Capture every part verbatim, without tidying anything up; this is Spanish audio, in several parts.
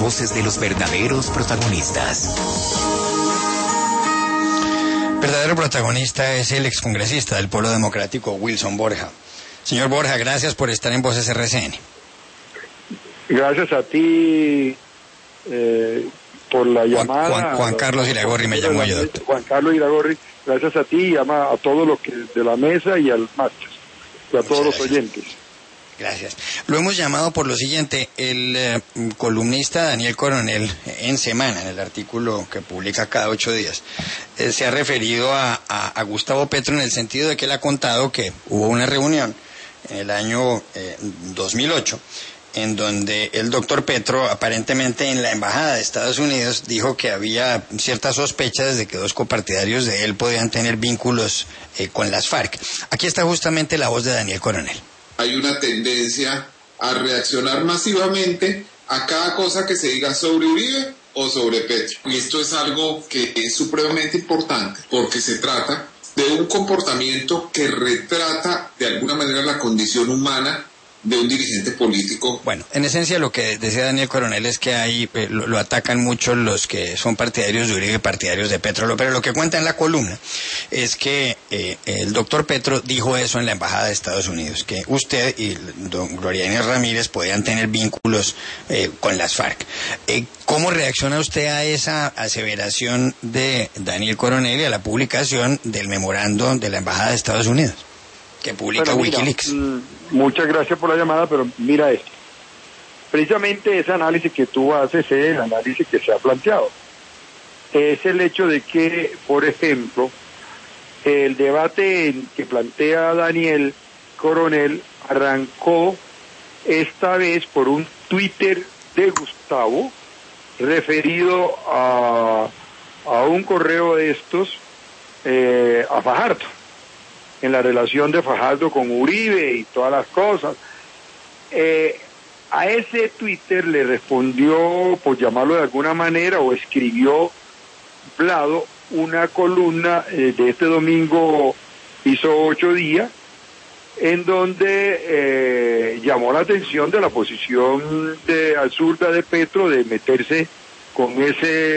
voces de los verdaderos protagonistas. Verdadero protagonista es el excongresista del Polo Democrático, Wilson Borja. Señor Borja, gracias por estar en Voces R C N. Gracias a ti eh, por la Juan, llamada. Juan, Juan Carlos Iragorri me llamó yo. Juan Carlos Iragorri, gracias a ti, llama a todos los que de la mesa y al máster, y a todos los oyentes. Gracias. Lo hemos llamado por lo siguiente, el eh, columnista Daniel Coronel en Semana, en el artículo que publica cada ocho días, eh, se ha referido a, a, a Gustavo Petro en el sentido de que él ha contado que hubo una reunión en el año eh, dos mil ocho, en donde el doctor Petro, aparentemente en la embajada de Estados Unidos, dijo que había ciertas sospechas de que dos copartidarios de él podían tener vínculos eh, con las FARC. Aquí está justamente la voz de Daniel Coronel. Hay una tendencia a reaccionar masivamente a cada cosa que se diga sobre Uribe o sobre Petro. Y esto es algo que es supremamente importante porque se trata de un comportamiento que retrata de alguna manera la condición humana de un dirigente político. Bueno, en esencia lo que decía Daniel Coronel es que ahí eh, lo, lo atacan mucho los que son partidarios de Uribe y partidarios de Petro, pero lo que cuenta en la columna es que eh, el doctor Petro dijo eso en la embajada de Estados Unidos, que usted y don Gloria Inés Ramírez podían tener vínculos eh, con las FARC. Eh, ¿Cómo reacciona usted a esa aseveración de Daniel Coronel y a la publicación del memorando de la embajada de Estados Unidos que publica bueno, mira, Wikileaks? Mm, muchas gracias por la llamada, pero mira esto. Precisamente ese análisis que tú haces es el análisis que se ha planteado. Es el hecho de que, por ejemplo, el debate que plantea Daniel Coronel arrancó esta vez por un Twitter de Gustavo referido a, a un correo de estos eh, a Fajardo, en la relación de Fajardo con Uribe y todas las cosas. Eh, a ese Twitter le respondió, por llamarlo de alguna manera, o escribió Vlado una columna eh, de este domingo, hizo ocho días, en donde eh, llamó la atención de la posición de absurda de Petro de meterse con ese...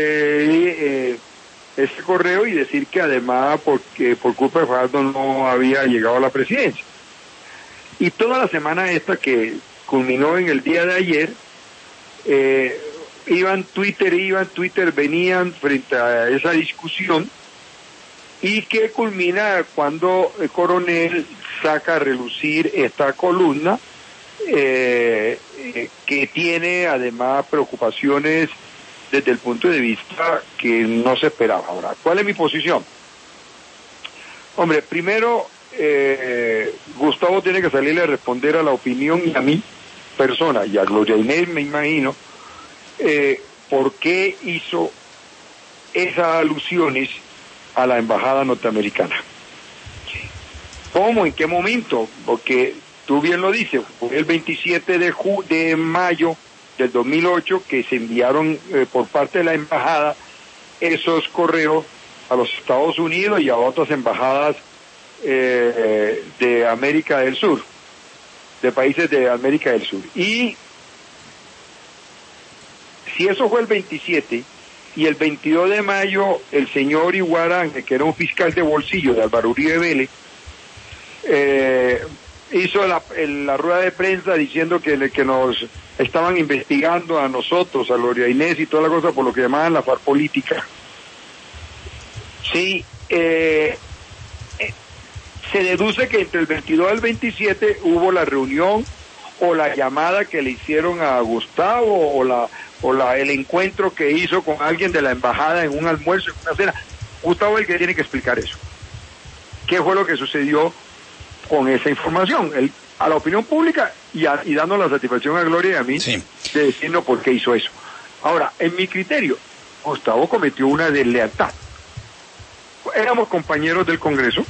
Eh, ese correo y decir que además porque por culpa de Fajardo no había llegado a la presidencia. Y toda la semana esta que culminó en el día de ayer, eh, iban Twitter, iban Twitter, venían frente a esa discusión y que culmina cuando el Coronel saca a relucir esta columna eh, eh, que tiene además preocupaciones desde el punto de vista que no se esperaba. Ahora, ¿cuál es mi posición? Hombre, primero, eh, Gustavo tiene que salirle a responder a la opinión y a mi persona, y a Gloria Inés me imagino, eh, por qué hizo esas alusiones a la embajada norteamericana. ¿Cómo? ¿En qué momento? Porque tú bien lo dices, fue el veintisiete de, ju- de mayo del dos mil ocho que se enviaron eh, por parte de la embajada esos correos a los Estados Unidos y a otras embajadas eh, de América del Sur, de países de América del Sur. Y si eso fue el veintisiete y el veintidós de mayo el señor Iguarán, que era un fiscal de bolsillo de Álvaro Uribe Vélez, eh, hizo la, la rueda de prensa diciendo que, que nos estaban investigando a nosotros, a Gloria Inés y toda la cosa por lo que llamaban la FARC política. Sí, eh, eh, se deduce que entre el veintidós y el veintisiete hubo la reunión o la llamada que le hicieron a Gustavo o la o la el encuentro que hizo con alguien de la embajada en un almuerzo, en una cena. Gustavo es el que tiene que explicar eso. ¿Qué fue lo que sucedió con esa información? Él, a la opinión pública y, a, y dando la satisfacción a Gloria y a mí, sí, de decirnos por qué hizo eso. Ahora, en mi criterio, Gustavo cometió una deslealtad. Éramos compañeros del Congreso,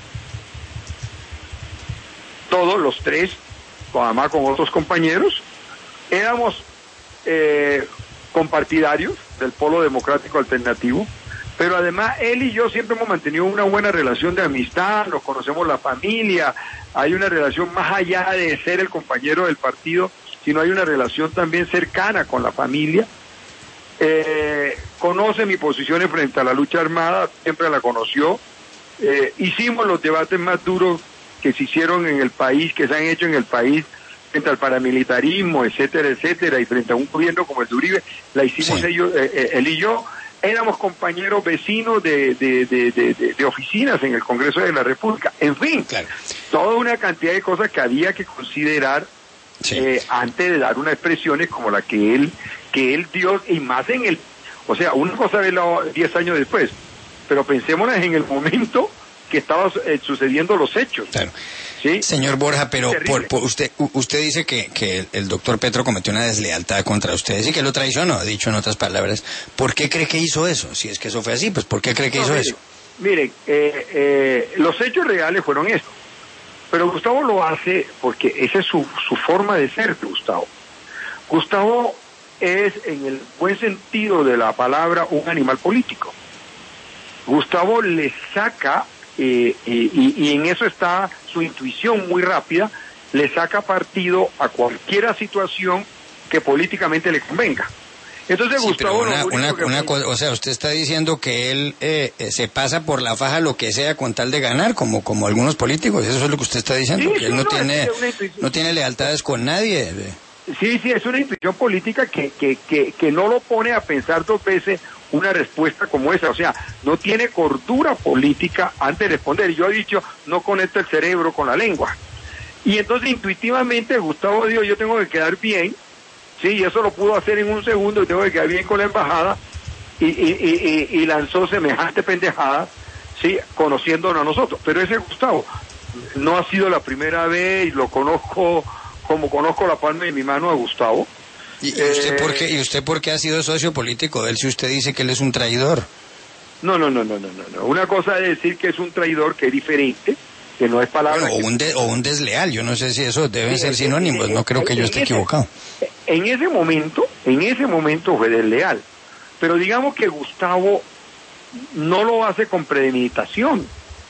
todos los tres, además con otros compañeros, éramos eh, compartidarios del Polo Democrático Alternativo, pero además él y yo siempre hemos mantenido una buena relación de amistad, nos conocemos la familia, hay una relación más allá de ser el compañero del partido, sino hay una relación también cercana con la familia, eh, conoce mi posición frente a la lucha armada, siempre la conoció. Eh, hicimos los debates más duros que se hicieron en el país, que se han hecho en el país, frente al paramilitarismo, etcétera, etcétera, y frente a un gobierno como el de Uribe, la hicimos sí. ellos, eh, él y yo. Éramos compañeros vecinos de, de, de, de, de, de oficinas en el Congreso de la República. En fin, claro. Toda una cantidad de cosas que había que considerar sí. eh, antes de dar unas expresiones como la que él que él dio, y más en el... O sea, una cosa verlo diez años después, pero pensémonos en el momento que estaban eh, sucediendo los hechos. Claro. ¿Sí? Señor Borja, pero por, por usted usted dice que, que el, el doctor Petro cometió una deslealtad contra ustedes y que lo traicionó, ha dicho en otras palabras. ¿Por qué cree que hizo eso? Si es que eso fue así, pues ¿por qué cree que no, hizo mire, eso? Miren, eh, eh, los hechos reales fueron estos. Pero Gustavo lo hace porque esa es su, su forma de ser, Gustavo. Gustavo es, en el buen sentido de la palabra, un animal político. Gustavo le saca... Eh, eh, y, y en eso está su intuición muy rápida, le saca partido a cualquier situación que políticamente le convenga. Entonces sí, Gustavo una, una, que... una cosa, o sea, usted está diciendo que él eh, se pasa por la faja lo que sea con tal de ganar, como como algunos políticos. Eso es lo que usted está diciendo, sí, que sí, él no, no tiene no tiene lealtades con nadie. Sí, sí, es una intuición política que que que que no lo pone a pensar dos veces una respuesta como esa, o sea, no tiene cordura política antes de responder. Yo he dicho, no conecta el cerebro con la lengua. Y entonces intuitivamente Gustavo dijo, yo tengo que quedar bien, sí, y eso lo pudo hacer en un segundo, y tengo que quedar bien con la embajada, y, y, y, y lanzó semejante pendejada, sí, conociéndonos a nosotros. Pero ese Gustavo no ha sido la primera vez, y lo conozco como conozco la palma de mi mano a Gustavo. ¿Y usted, eh, por qué, ¿Y usted por qué ha sido socio político de él si usted dice que él es un traidor? No, no, no, no, no, no. Una cosa es decir que es un traidor, que es diferente, que no es palabra... Bueno, o, que... un de, o un desleal, yo no sé si eso deben sí, ser sinónimos, no creo que yo esté ese, equivocado. En ese momento, en ese momento fue desleal, pero digamos que Gustavo no lo hace con premeditación,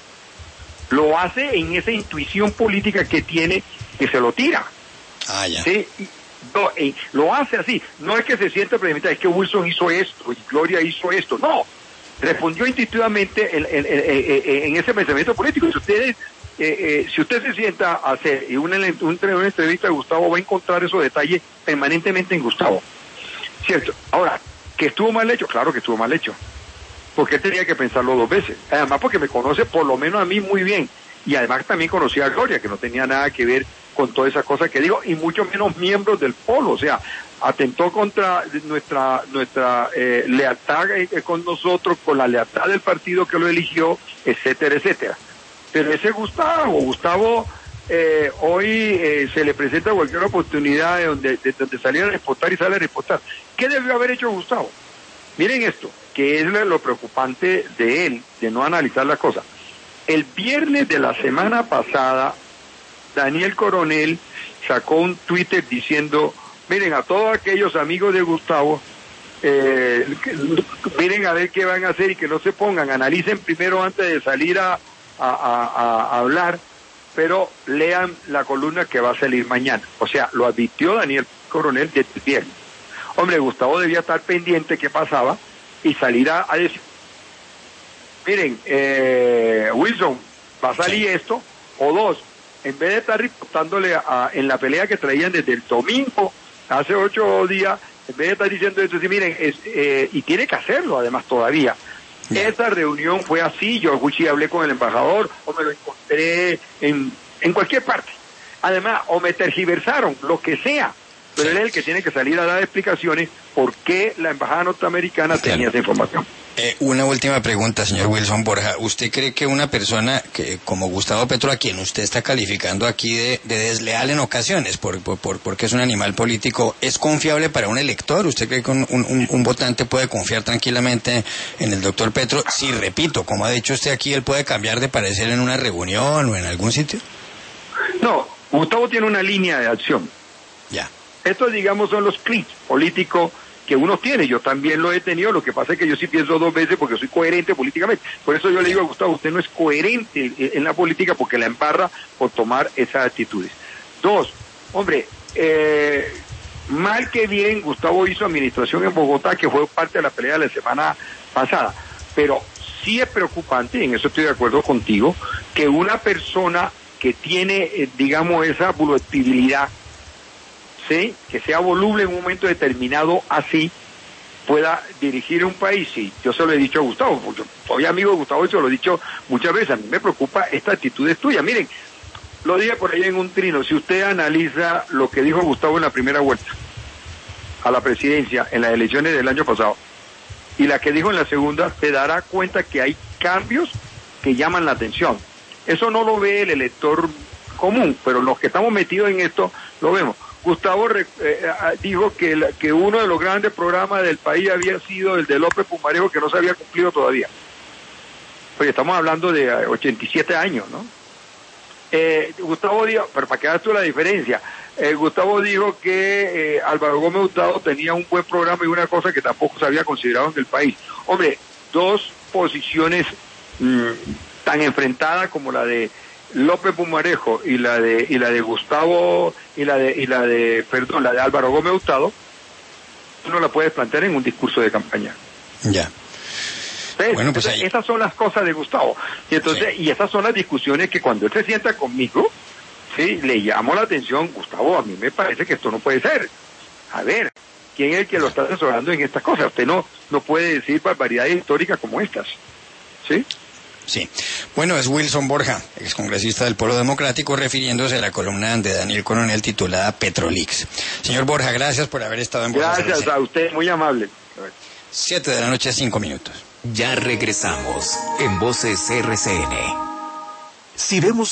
lo hace en esa intuición política que tiene, que se lo tira. Ah, ya. ¿Sí? No, eh, lo hace así, no es que se siente premeditado, es que Wilson hizo esto y Gloria hizo esto, no, respondió intuitivamente en, en, en, en ese pensamiento político. Si ustedes, eh, eh, si usted se sienta a hacer una, una, una entrevista de Gustavo, va a encontrar esos detalles permanentemente en Gustavo, ¿cierto? Ahora, ¿que estuvo mal hecho? Claro que estuvo mal hecho, porque él tenía que pensarlo dos veces, además porque me conoce por lo menos a mí muy bien, y además también conocía a Gloria, que no tenía nada que ver con todas esas cosas que digo, y mucho menos miembros del Polo, o sea, atentó contra nuestra nuestra eh, lealtad eh, con nosotros, con la lealtad del partido que lo eligió, etcétera, etcétera. Pero ese Gustavo, Gustavo eh, hoy eh, se le presenta cualquier oportunidad de donde, de donde saliera a reportar y sale a reportar. ¿Qué debió haber hecho Gustavo? Miren esto, que es lo preocupante de él, de no analizar las cosas. El viernes de la semana pasada, Daniel Coronel sacó un Twitter diciendo, miren, a todos aquellos amigos de Gustavo, eh, que, miren a ver qué van a hacer y que no se pongan, analicen primero antes de salir a, a, a, a hablar, pero lean la columna que va a salir mañana. O sea, lo advirtió Daniel Coronel desde el viernes. Hombre, Gustavo debía estar pendiente qué pasaba y salir a, a decir, miren, eh, Wilson, va a salir esto, o dos, en vez de estar reportándole a, en la pelea que traían desde el domingo, hace ocho días, en vez de estar diciendo esto, sí, miren, es, eh, y tiene que hacerlo además todavía. Yeah. Esta reunión fue así, yo Gucci hablé con el embajador, o me lo encontré en, en cualquier parte. Además, o me tergiversaron, lo que sea, pero él es el que tiene que salir a dar explicaciones por qué la embajada norteamericana claro. tenía esa información. Eh, una última pregunta, señor Wilson Borja. ¿Usted cree que una persona que como Gustavo Petro, a quien usted está calificando aquí de, de desleal en ocasiones, por, por, por, porque es un animal político, es confiable para un elector? ¿Usted cree que un, un, un votante puede confiar tranquilamente en el doctor Petro? Si, repito, como ha dicho usted aquí, él puede cambiar de parecer en una reunión o en algún sitio. No, Gustavo tiene una línea de acción. Ya. Estos, digamos, son los clics políticos que uno tiene. Yo también lo he tenido, lo que pasa es que yo sí pienso dos veces porque soy coherente políticamente. Por eso yo le digo a Gustavo, usted no es coherente en la política porque la embarra por tomar esas actitudes. Dos, hombre, eh, mal que bien, Gustavo hizo administración en Bogotá, que fue parte de la pelea de la semana pasada, pero sí es preocupante, y en eso estoy de acuerdo contigo, que una persona que tiene, eh, digamos, esa volatilidad, ¿sí?, que sea voluble en un momento determinado así, pueda dirigir un país. Sí, yo se lo he dicho a Gustavo, porque soy amigo de Gustavo y se lo he dicho muchas veces. A mí me preocupa esta actitud tuya. Miren, lo dije por ahí en un trino, si usted analiza lo que dijo Gustavo en la primera vuelta a la presidencia en las elecciones del año pasado y la que dijo en la segunda, se dará cuenta que hay cambios que llaman la atención. Eso no lo ve el elector común, pero los que estamos metidos en esto lo vemos. Gustavo eh, dijo que, la, que uno de los grandes programas del país había sido el de López Pumarejo, que no se había cumplido todavía. Oye, estamos hablando de ochenta y siete años, ¿no? Eh, Gustavo dijo, pero para que veas tú la diferencia, eh, Gustavo dijo que eh, Álvaro Gómez Hurtado tenía un buen programa y una cosa que tampoco se había considerado en el país. Hombre, dos posiciones mmm, tan enfrentadas como la de López Pumarejo y la de y la de Gustavo y la de y la de perdón la de Álvaro Gómez Hurtado, no la puedes plantear en un discurso de campaña. Ya. ¿Ves? Bueno, pues entonces, ahí... esas son las cosas de Gustavo. Y entonces, sí. y esas son las discusiones que cuando él se sienta conmigo, sí, le llamo la atención. Gustavo, a mí me parece que esto no puede ser. A ver, ¿quién es el que lo está asesorando en estas cosas? Usted no no puede decir barbaridades históricas como estas, ¿sí? Sí. Bueno, es Wilson Borja, excongresista del Polo Democrático, refiriéndose a la columna de Daniel Coronel titulada Petrolix. Señor Borja, gracias por haber estado en Voces. Gracias a usted, muy amable. Siete de la noche, cinco minutos. Ya regresamos en Voces R C N. Si vemos